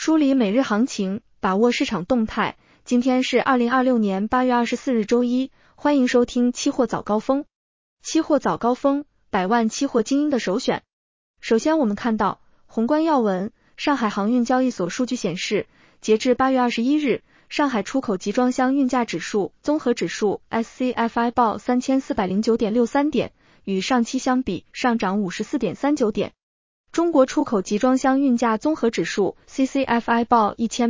梳理每日行情，把握市场动态。今天是2026年8月24日周一，欢迎收听期货早高峰。期货早高峰，百万期货精英的首选。首先我们看到宏观要闻，上海航运交易所数据显示，截至8月21日，上海出口集装箱运价指数综合指数 SCFI 报 3409.63 点，与上期相比上涨 54.39 点。中国出口集装箱运价综合指数 CCFI 报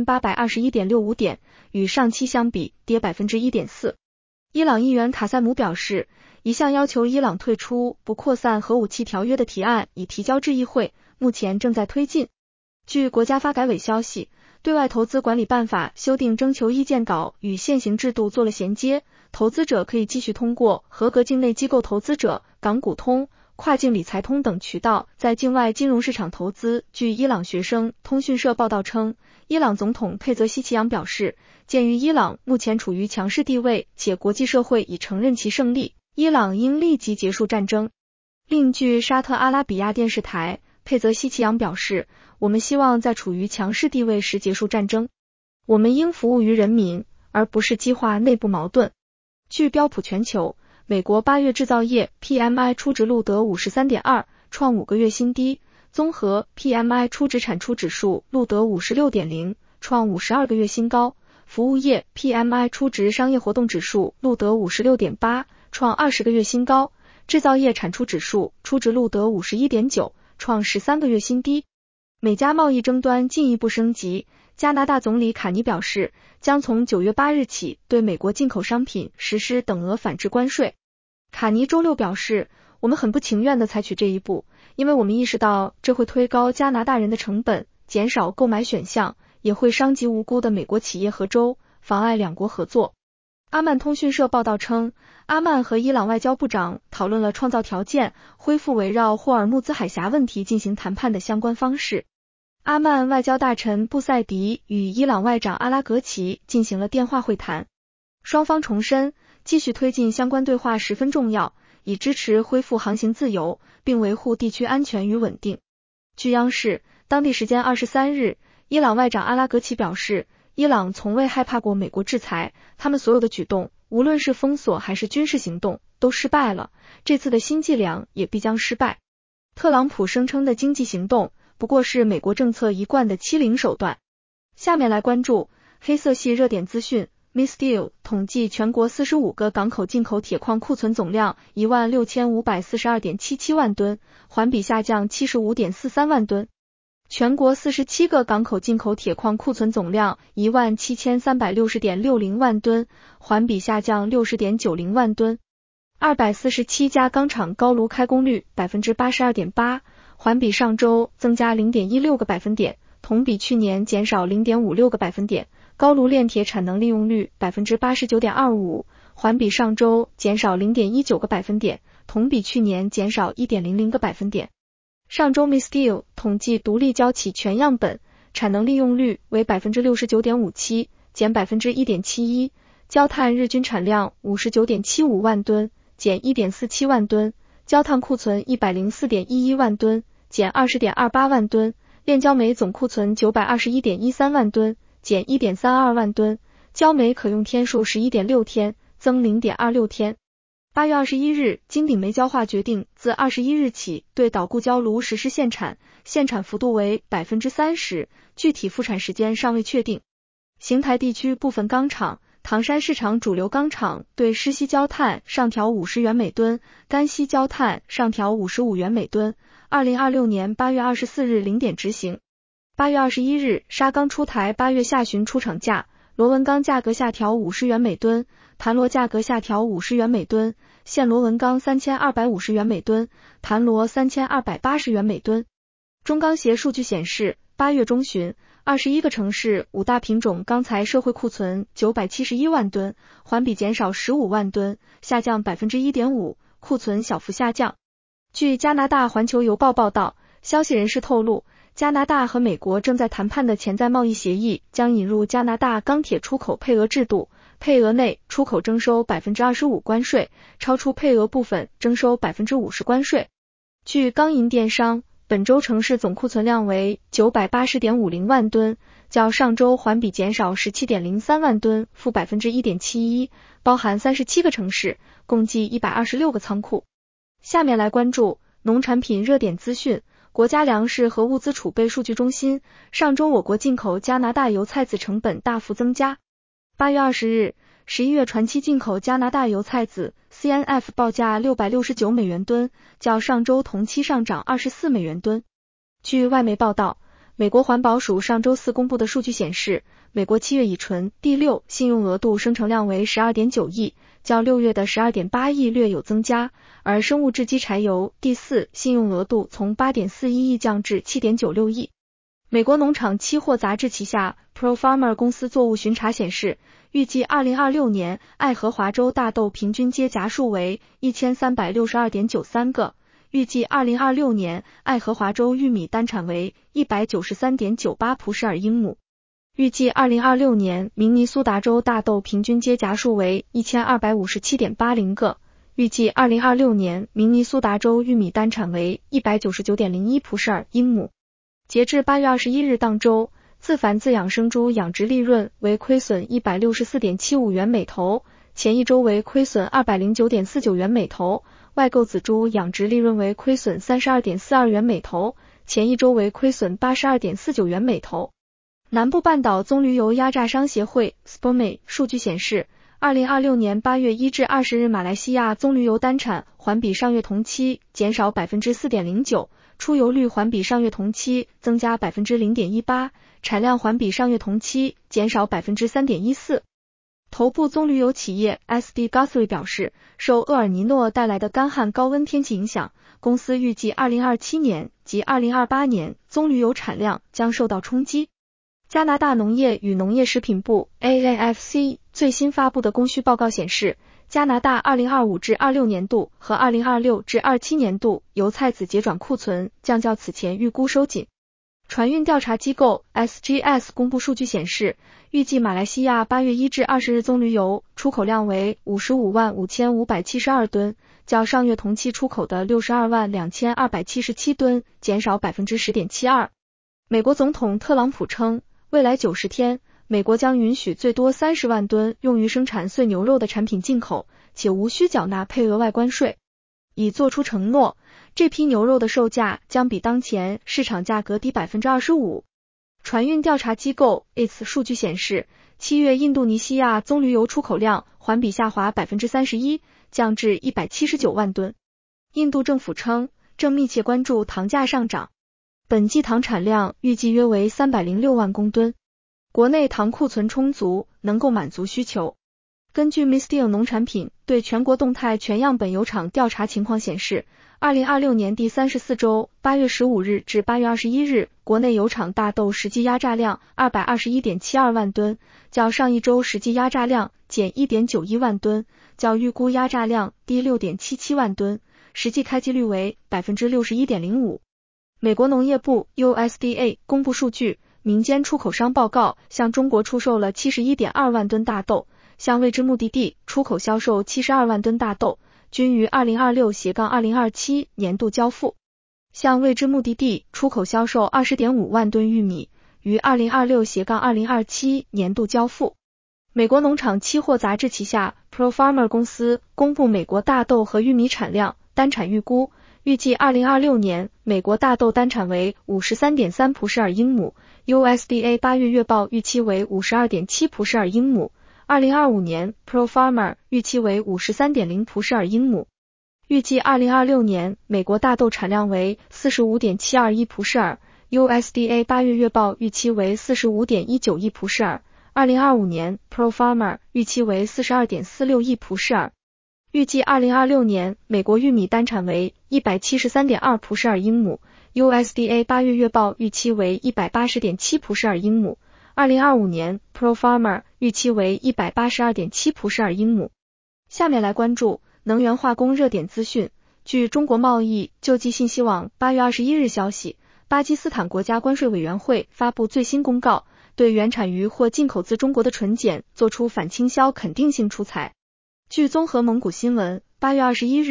1821.65 点，与上期相比跌 1.4%。伊朗议员卡塞姆表示，一项要求伊朗退出不扩散核武器条约的提案已提交至议会，目前正在推进。据国家发改委消息，对外投资管理办法修订征求意见稿与现行制度做了衔接，投资者可以继续通过合格境内机构投资者、港股通、跨境理财通等渠道在境外金融市场投资。据伊朗学生通讯社报道称，伊朗总统佩泽希奇扬表示，鉴于伊朗目前处于强势地位，且国际社会已承认其胜利，伊朗应立即结束战争。另据沙特阿拉比亚电视台，佩泽希奇扬表示，我们希望在处于强势地位时结束战争，我们应服务于人民，而不是激化内部矛盾。据标普全球，美国8月制造业 PMI 初值录得 53.2， 创5个月新低，综合 PMI 初值产出指数录得 56.0， 创52个月新高，服务业 PMI 初值商业活动指数录得 56.8， 创20个月新高，制造业产出指数初值录得 51.9， 创13个月新低。美加贸易争端进一步升级，加拿大总理卡尼表示，将从9月8日起对美国进口商品实施等额反制关税。卡尼周六表示，我们很不情愿地采取这一步，因为我们意识到这会推高加拿大人的成本，减少购买选项，也会伤及无辜的美国企业和州，妨碍两国合作。阿曼通讯社报道称，阿曼和伊朗外交部长讨论了创造条件，恢复围绕霍尔木兹海峡问题进行谈判的相关方式。阿曼外交大臣布塞迪与伊朗外长阿拉格齐进行了电话会谈，双方重申，继续推进相关对话十分重要，以支持恢复航行自由，并维护地区安全与稳定。据央视，当地时间23日，伊朗外长阿拉格齐表示，伊朗从未害怕过美国制裁，他们所有的举动，无论是封锁还是军事行动，都失败了，这次的新伎俩也必将失败。特朗普声称的经济行动，不过是美国政策一贯的欺凌手段。下面来关注黑色系热点资讯。Misteel 统计全国45个港口进口铁矿库存总量 16,542.77 万吨，环比下降 75.43 万吨。全国47个港口进口铁矿库存总量 17,360.60 万吨，环比下降 60.90 万吨。247家钢厂高炉开工率 82.8%， 环比上周增加 0.16 个百分点，同比去年减少 0.56 个百分点。高炉炼铁产能利用率 89.25%， 环比上周减少 0.19 个百分点，同比去年减少 1.00 个百分点。上周 Misteel 统计独立交企全样本，产能利用率为 69.57%， 减 1.71%， 焦炭日均产量 59.75 万吨，减 1.47 万吨，焦炭库存 104.11 万吨，减 20.28 万吨，炼焦煤总库存 921.13 万吨，减 1.32 万吨，焦煤可用天数 11.6 天，增 0.26 天。8月21日，金鼎煤焦化决定自21日起对岛固焦炉实施限产，限产幅度为 30%， 具体复产时间尚未确定。邢台地区部分钢厂，唐山市场主流钢厂对湿稀焦炭上调50元每吨，干稀焦炭上调55元每吨，2026年8月24日0点执行。8月21日，沙钢出台8月下旬出厂价，螺纹钢价格下调50元每吨，盘螺价格下调50元每吨，现螺纹钢3250元每吨，盘螺3280元每吨。中钢协数据显示，8月中旬，21个城市5大品种钢材社会库存971万吨，环比减少15万吨，下降 1.5%， 库存小幅下降。据加拿大环球邮报报道，消息人士透露，加拿大和美国正在谈判的潜在贸易协议将引入加拿大钢铁出口配额制度，配额内出口征收 25% 关税，超出配额部分征收 50% 关税。据钢银电商，本周城市总库存量为 980.50 万吨， 较上周环比减少 17.03 万吨，负 1.71%， 包含37个城市，共计126个仓库。下面来关注农产品热点资讯。国家粮食和物资储备数据中心，上周我国进口加拿大油菜籽成本大幅增加。8月20日，11月船期进口加拿大油菜籽 CNF 报价669美元吨，较上周同期上涨24美元吨。据外媒报道，美国环保署上周四公布的数据显示，美国7月乙醇第6信用额度生成量为 12.9 亿，较6月的 12.8 亿略有增加，而生物制基柴油第4信用额度从 8.41 亿降至 7.96 亿。美国农场期货杂志旗下 ProFarmer 公司作物巡查显示，预计2026年爱荷华州大豆平均接荚数为 1362.93 个，预计2026年爱荷华州玉米单产为 193.98 蒲舍尔英亩，预计2026年明尼苏达州大豆平均接荚数为 1257.80 个，预计2026年明尼苏达州玉米单产为 199.01 蒲舍尔英亩。截至8月21日当周，自繁自养生猪养殖利润为亏损 164.75 元每头，前一周为亏损 209.49 元每头，外购仔猪养殖利润为亏损 32.42 元每头，前一周为亏损 82.49 元每头。南部半岛棕榈油压榨商协会 SPOME 数据显示，2026年8月1至20日马来西亚棕榈油单产环比上月同期减少 4.09%， 出油率环比上月同期增加 0.18%， 产量环比上月同期减少 3.14%。头部棕榈油企业 SD Guthrie 表示，受厄尔尼诺带来的干旱高温天气影响，公司预计2027年及2028年棕榈油产量将受到冲击。加拿大农业与农业食品部 AAFC 最新发布的供需报告显示，加拿大2025至26年度和2026至27年度油菜籽结转库存将较此前预估收紧。船运调查机构 SGS 公布数据显示，预计马来西亚8月1至20日棕榈油出口量为 555,572 吨，较上月同期出口的 622,277 吨减少 10.72%。美国总统特朗普称，未来90天，美国将允许最多30万吨用于生产碎牛肉的产品进口，且无需缴纳配额外关税。已做出承诺，这批牛肉的售价将比当前市场价格低 25%。船运调查机构 ITS 数据显示，7月印度尼西亚棕榈油出口量环比下滑 31%， 降至179万吨。印度政府称，正密切关注糖价上涨。本季糖产量预计约为306万公吨，国内糖库存充足，能够满足需求。根据 Mistil 农产品对全国动态全样本油厂调查情况显示，2026年第34周8月15日至8月21日，国内油厂大豆实际压榨量 221.72 万吨，较上一周实际压榨量减 1.91 万吨，较预估压榨量低 6.77 万吨，实际开机率为 61.05%。美国农业部 USDA 公布数据，民间出口商报告向中国出售了 71.2 万吨大豆，向未知目的地出口销售72万吨大豆，均于 2026-2027 年度交付。向未知目的地出口销售 20.5 万吨玉米，于 2026-2027 年度交付。美国农场期货杂志旗下 ProFarmer 公司公布美国大豆和玉米产量单产预估，预计2026年美国大豆单产为 53.3 蒲舍尔英亩， USDA 8月月报预期为 52.7 蒲舍尔英亩，2025年 ProFarmer 预期为 53.0 蒲舍尔英亩。预计2026年美国大豆产量为 45.721 蒲舍尔， USDA 8月月报预期为 45.19 亿蒲舍尔，2025年 ProFarmer 预期为 42.46 亿蒲舍尔。预计2026年美国玉米单产为 173.2 蒲舍尔英亩， USDA 8月月报预期为 180.7 蒲舍尔英亩，2025年 ProFarmer 预期为 182.7 蒲舍尔英亩。下面来关注能源化工热点资讯。据中国贸易救济信息网8月21日消息，巴基斯坦国家关税委员会发布最新公告，对原产于或进口自中国的纯碱作出反倾销肯定性出裁。据综合蒙古新闻8月21日，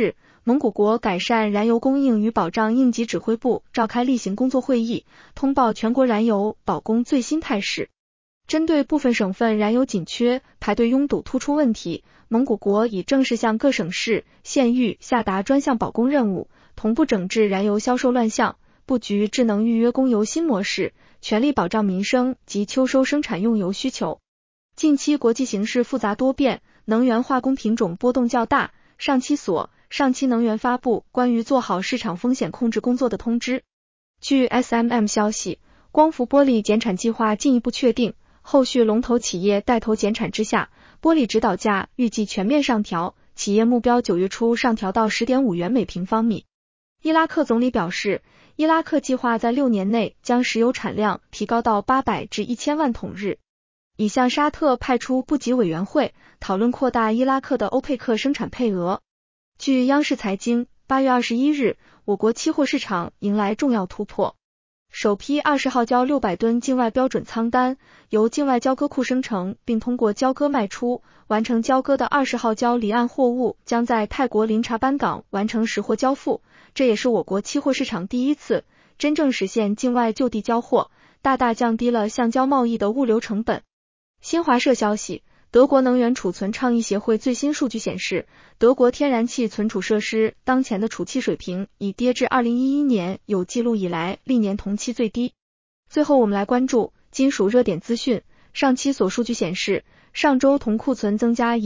蒙古国改善燃油供应与保障应急指挥部召开例行工作会议，通报全国燃油保供最新态势。针对部分省份燃油紧缺、排队拥堵突出问题，蒙古国已正式向各省市、县域下达专项保供任务，同步整治燃油销售乱象，布局智能预约供油新模式，全力保障民生及秋收生产用油需求。近期国际形势复杂多变，能源化工品种波动较大，上期能源发布关于做好市场风险控制工作的通知。据 SMM 消息，光伏玻璃减产计划进一步确定，后续龙头企业带头减产之下，玻璃指导价预计全面上调，企业目标9月初上调到 10.5 元每平方米。伊拉克总理表示，伊拉克计划在6年内将石油产量提高到800至1000万桶日，已向沙特派出部级委员会讨论扩大伊拉克的欧佩克生产配额。据央视财经，8月21日，我国期货市场迎来重要突破。首批20号交600吨境外标准仓单，由境外交割库生成，并通过交割卖出，完成交割的20号交离岸货物将在泰国林察班港完成实货交付，这也是我国期货市场第一次真正实现境外就地交货，大大降低了橡胶贸易的物流成本。新华社消息，德国能源储存倡议协会最新数据显示，德国天然气存储设施当前的储气水平已跌至2011年有记录以来历年同期最低。最后我们来关注金属热点资讯。上期所数据显示，上周铜库存增加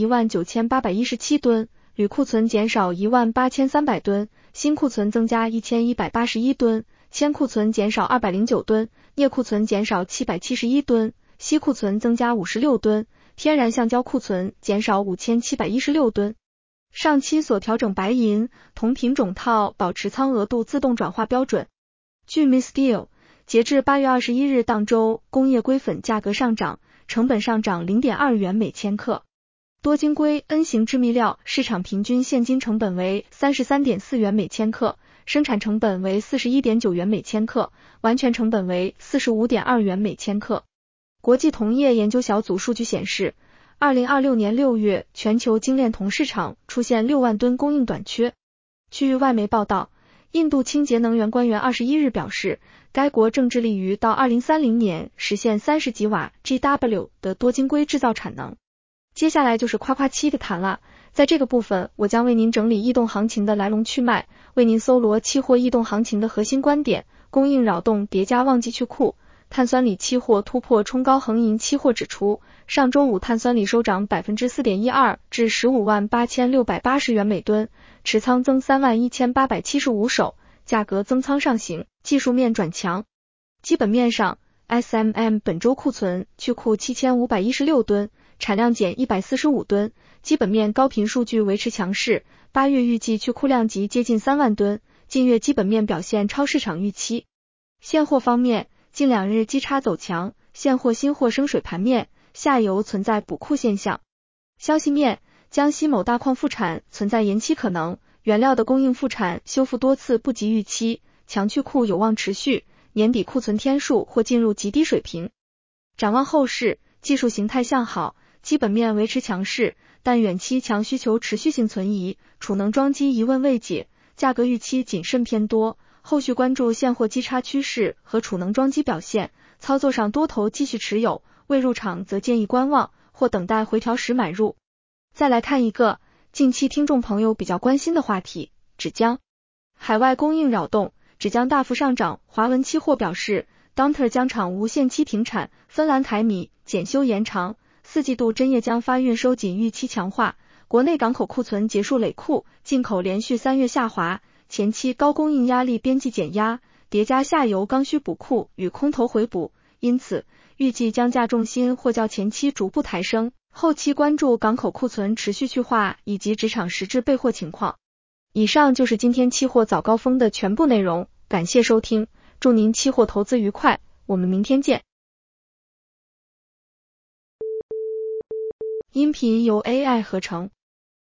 19817吨，铝库存减少18300吨，锌库存增加1181吨，铅库存减少209吨，镍库存减少771吨，锡库存增加56吨，天然橡胶库存减少5716吨。上期所调整白银、铜品种套保持仓额度自动转化标准。据 MISTEEL， 截至8月21日当周，工业硅粉价格上涨，成本上涨 0.2 元每千克。多晶硅 N 型致密料市场平均现金成本为 33.4 元每千克，生产成本为 41.9 元每千克，完全成本为 45.2 元每千克。国际铜业研究小组数据显示，2026年6月，全球精炼铜市场出现6万吨供应短缺。据外媒报道，印度清洁能源官员21日表示，该国正致力于到2030年实现30吉瓦 GW 的多晶硅制造产能。接下来就是夸夸期的谈了，在这个部分，我将为您整理异动行情的来龙去脉，为您搜罗期货异动行情的核心观点，供应扰动叠加旺季去库。碳酸锂期货突破冲高，恒银期货指出，上周五碳酸锂收涨 4.12% 至 158,680 元每吨，持仓增31875手，价格增仓上行，技术面转强。基本面上 ，SMM 本周库存去库7516吨，产量减145吨，基本面高频数据维持强势，8月预计去库量级接近3万吨，近月基本面表现超市场预期。现货方面，近2日基差走强，现货新货升水盘面，下游存在补库现象。消息面，江西某大矿复产存在延期可能，原料的供应复产修复多次不及预期，强去库有望持续，年底库存天数或进入极低水平。展望后市，技术形态向好，基本面维持强势，但远期强需求持续性存疑，储能装机疑问未解，价格预期谨慎偏多。后续关注现货基差趋势和储能装机表现，操作上多头继续持有，未入场则建议观望或等待回调时买入。再来看一个近期听众朋友比较关心的话题，纸浆。海外供应扰动，纸浆大幅上涨。华文期货表示 Donter 浆厂无限期停产，芬兰凯米检修延长，4季度针叶浆发运收紧预期强化，国内港口库存结束累库，进口连续3月下滑，前期高供应压力边际减压，叠加下游刚需补库与空头回补，因此预计浆价重心或较前期逐步抬升，后期关注港口库存持续去化以及职场实质备货情况。以上就是今天期货早高峰的全部内容，感谢收听，祝您期货投资愉快，我们明天见。音频由 AI 合成。